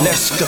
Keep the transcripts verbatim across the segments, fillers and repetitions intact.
Let's go.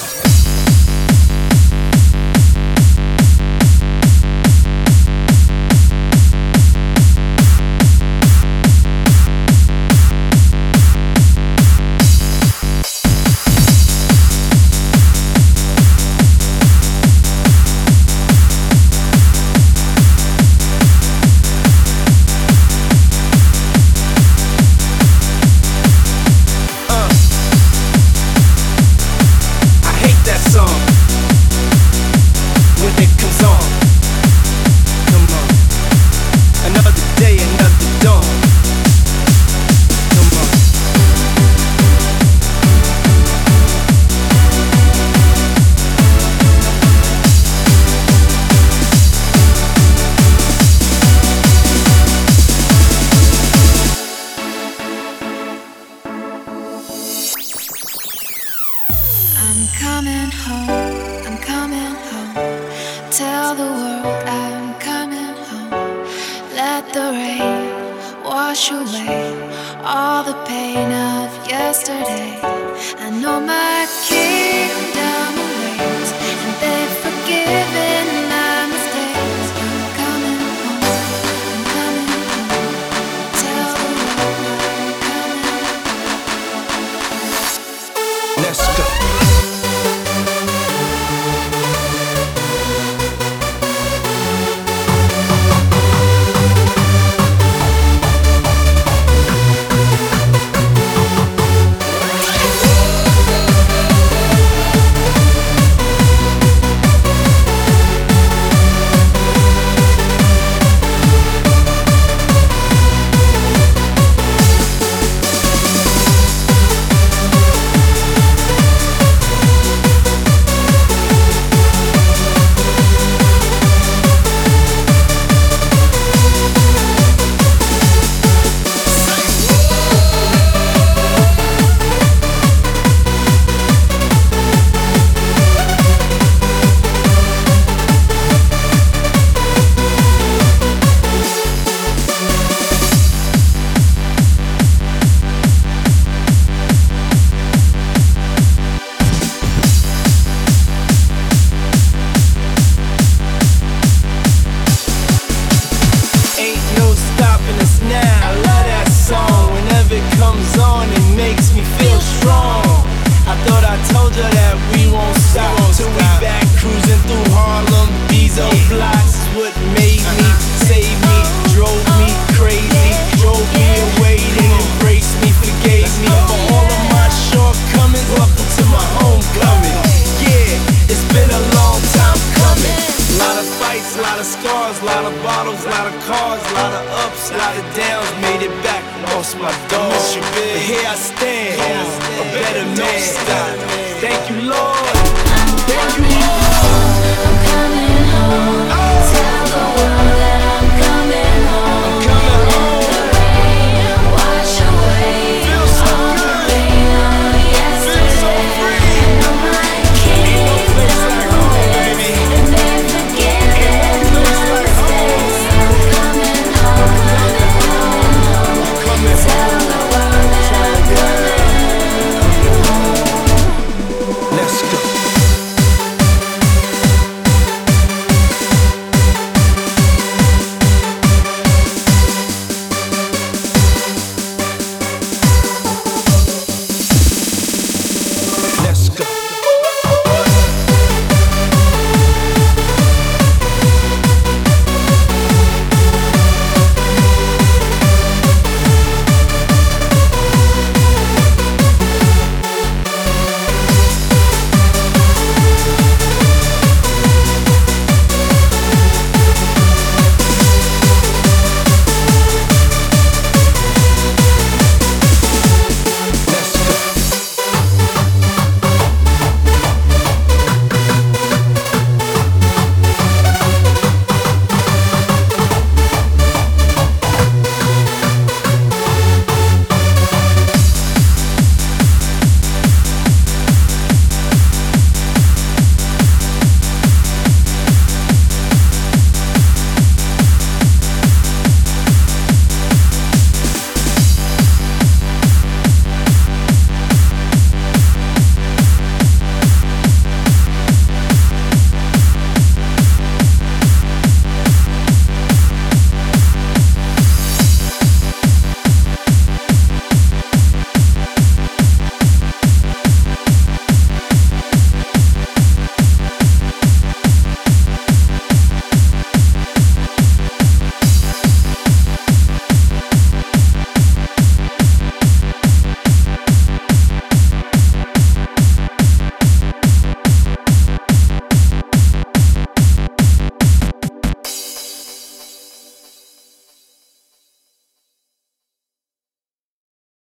I'm coming home, I'm coming home. Tell the world I'm coming home. Let the rain wash away all the pain of yesterday. I know my kingdom awaits, and they've forgiven my mistakes. I'm coming home, I'm coming home. Tell the world I'm coming home. Let's go. Lot of bottles, lot of cars, lot of ups, lot of downs. Made it back, lost my dog. But here I stand, a better man. Thank you, Lord.